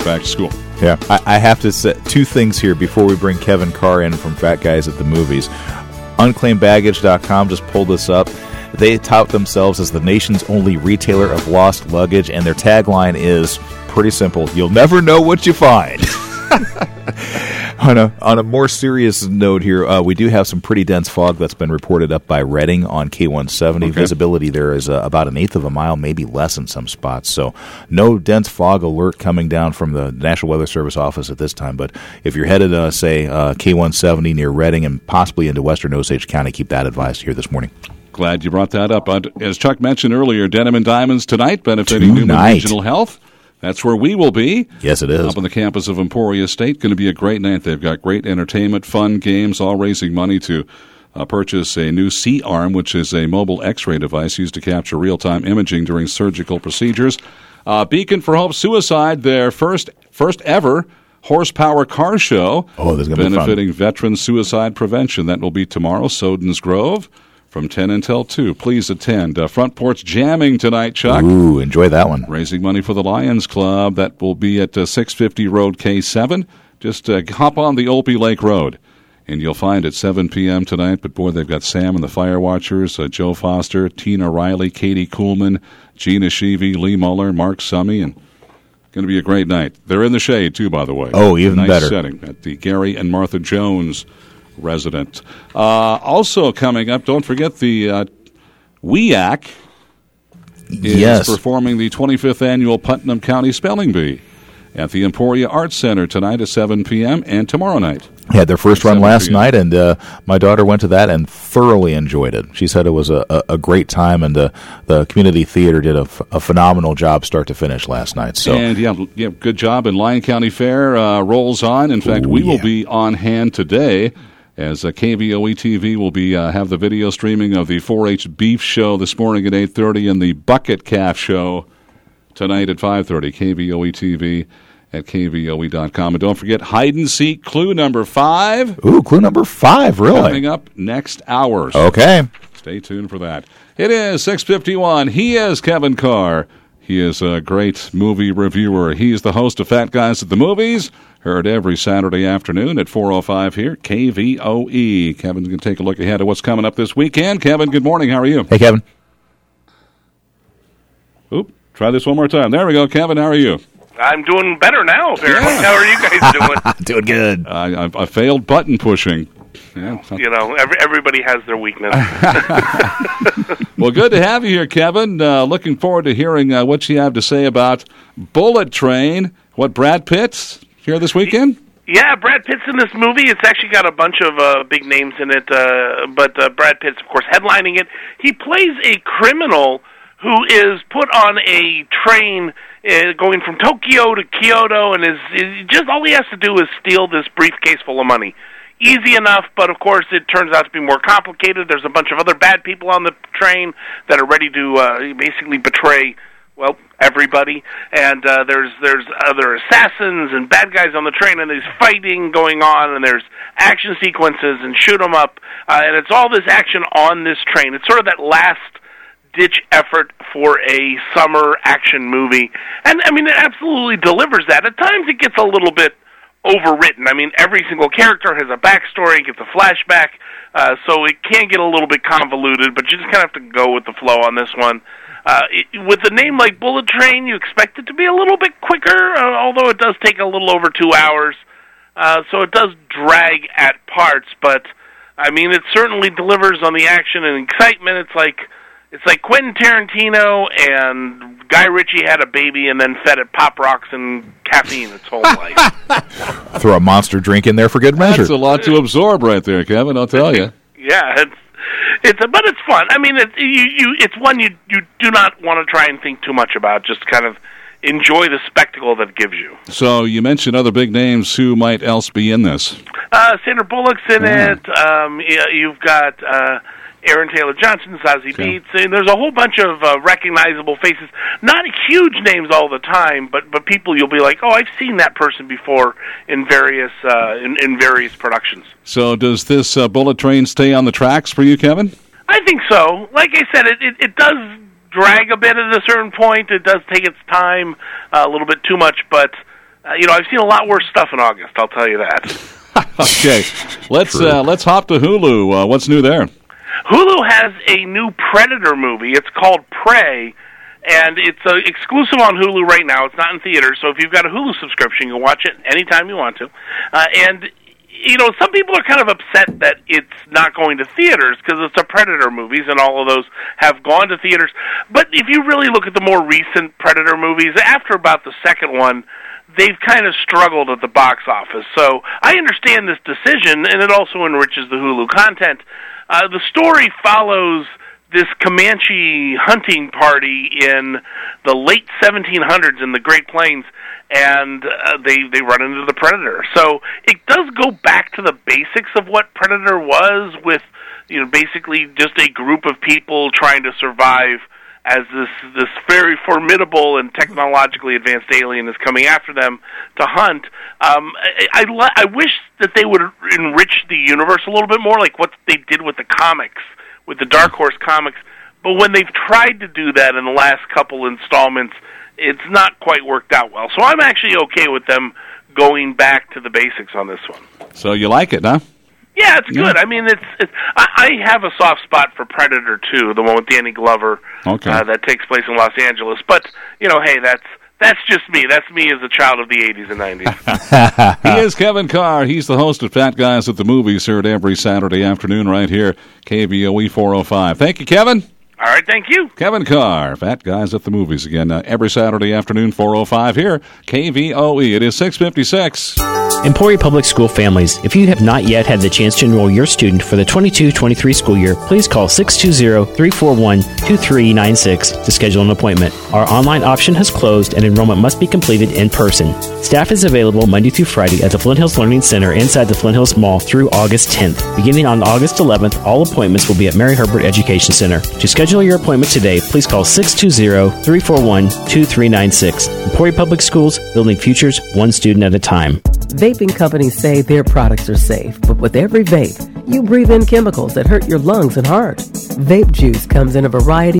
back to school. Yeah, I have to say two things here before we bring Kevin Carr in from Fat Guys at the Movies. Unclaimedbaggage.com just pulled this up. They tout themselves as the nation's only retailer of lost luggage, and their tagline is pretty simple: you'll never know what you find. On a more serious note here, we do have some pretty dense fog that's been reported up by Redding on K170. Okay. Visibility there is about an eighth of a mile, maybe less in some spots. So no dense fog alert coming down from the National Weather Service office at this time. But if you're headed, say, K170 near Redding and possibly into western Osage County, keep that advised here this morning. Glad you brought that up. As Chuck mentioned earlier, Denim and Diamonds tonight, benefiting Newman Regional Health. That's where we will be. Yes, it is. Up on the campus of Emporia State. Going to be a great night. They've got great entertainment, fun, games, all raising money to purchase a new C-arm, which is a mobile X-ray device used to capture real-time imaging during surgical procedures. Beacon for Hope Suicide, their first ever horsepower car show. Oh, this is going to be fun. Benefiting veteran suicide prevention. That will be tomorrow, Soden's Grove. From 10 until 2. Please attend. Front Porch Jamming tonight, Chuck. Ooh, enjoy that one. Raising money for the Lions Club. That will be at 650 Road K7. Just hop on the Olpey Lake Road, and you'll find it 7 p.m. tonight. But, boy, they've got Sam and the Fire Watchers, Joe Foster, Tina Riley, Katie Kuhlman, Gina Sheevy, Lee Muller, Mark Summey, and going to be a great night. They're in the shade, too, by the way. Oh, even nice better. Setting at the Gary and Martha Jones resident. Also coming up, don't forget the WEAC is performing the 25th annual Putnam County Spelling Bee at the Emporia Arts Center tonight at 7 p.m. and tomorrow night. Had their first run last night, and my daughter went to that and thoroughly enjoyed it. She said it was a great time, and the community theater did a phenomenal job start to finish last night. So, and yeah, good job. And Lyon County Fair rolls on. In fact, we will be on hand today as KVOE TV will be have the video streaming of the 4-H Beef Show this morning at 8:30 and the Bucket Calf Show tonight at 5:30. KVOE TV at KVOE.com. And don't forget, Hide and Seek clue number 5. Ooh, clue number 5, really? Coming up next hour. Okay. Stay tuned for that. It is 6:51. He is Kevin Carr. He is a great movie reviewer. He's the host of Fat Guys at the Movies, heard every Saturday afternoon at 4:05 here, KVOE. Kevin's going to take a look ahead at what's coming up this weekend. Kevin, good morning. How are you? Hey, Kevin. Oop, try this one more time. There we go. Kevin, how are you? I'm doing better now, apparently. Yeah. How are you guys doing? Doing good. I failed button pushing. Yeah. You know, everybody has their weakness. Well, good to have you here, Kevin. Looking forward to hearing what you have to say about Bullet Train. What, Brad Pitt's here this weekend? Yeah, Brad Pitt's in this movie. It's actually got a bunch of big names in it, but Brad Pitt's, of course, headlining it. He plays a criminal who is put on a train going from Tokyo to Kyoto, and is just all he has to do is steal this briefcase full of money. Easy enough, but of course it turns out to be more complicated. There's a bunch of other bad people on the train that are ready to basically betray, well, everybody. And there's other assassins and bad guys on the train, and there's fighting going on, and there's action sequences and shoot 'em up, and it's all this action on this train. It's sort of that last-ditch effort for a summer action movie. And, I mean, it absolutely delivers that. At times it gets a little bit overwritten. I mean, every single character has a backstory, gets a flashback, so it can get a little bit convoluted, but you just kind of have to go with the flow on this one. With a name like Bullet Train, you expect it to be a little bit quicker, although it does take a little over 2 hours, so it does drag at parts, but, I mean, it certainly delivers on the action and excitement. It's like Quentin Tarantino and Guy Ritchie had a baby and then fed it Pop Rocks and caffeine its whole life. Throw a monster drink in there for good measure. That's a lot to absorb right there, Kevin, I'll tell you. Yeah, but it's fun. I mean, it's one you do not want to try and think too much about. Just kind of enjoy the spectacle that it gives you. So you mentioned other big names. Who might else be in this? Sandra Bullock's in it. You've got Aaron Taylor Johnson, Zazie Beetz. And there's a whole bunch of recognizable faces. Not huge names all the time, but people you'll be like, oh, I've seen that person before in various in various productions. So does this Bullet Train stay on the tracks for you, Kevin? I think so. Like I said, it does drag a bit at a certain point. It does take its time a little bit too much, but I've seen a lot worse stuff in August, I'll tell you that. Okay, let's hop to Hulu. What's new there? Hulu has a new Predator movie. It's called Prey, and it's exclusive on Hulu right now. It's not in theaters, so if you've got a Hulu subscription, you can watch it anytime you want to. And some people are kind of upset that it's not going to theaters because it's a Predator movies, and all of those have gone to theaters. But if you really look at the more recent Predator movies, after about the second one, they've kind of struggled at the box office. So I understand this decision, and it also enriches the Hulu content. The story follows this Comanche hunting party in the late 1700s in the Great Plains, and they run into the Predator. So it does go back to the basics of what Predator was, with basically just a group of people trying to survive as this very formidable and technologically advanced alien is coming after them to hunt. I wish that they would enrich the universe a little bit more, like what they did with the comics, with the Dark Horse comics. But when they've tried to do that in the last couple installments, it's not quite worked out well. So I'm actually okay with them going back to the basics on this one. So you like it, huh? Yeah, it's good. I mean, I have a soft spot for Predator 2, the one with Danny Glover, that takes place in Los Angeles. But, hey, that's just me. That's me as a child of the 80s and 90s. He is Kevin Carr. He's the host of Fat Guys at the Movies, heard every Saturday afternoon right here, KVOE 405. Thank you, Kevin. All right, thank you. Kevin Carr, Fat Guys at the Movies, again, every Saturday afternoon, 405 here, KVOE. It is 6:56. Emporia Public School families, if you have not yet had the chance to enroll your student for the 22-23 school year, please call 620-341-2396 to schedule an appointment. Our online option has closed and enrollment must be completed in person. Staff is available Monday through Friday at the Flint Hills Learning Center inside the Flint Hills Mall through August 10th. Beginning on August 11th, all appointments will be at Mary Herbert Education Center. To schedule your appointment today, please call 620-341-2396. Emporia Public Schools, building futures one student at a time. Vaping companies say their products are safe, but with every vape, you breathe in chemicals that hurt your lungs and heart. Vape juice comes in a variety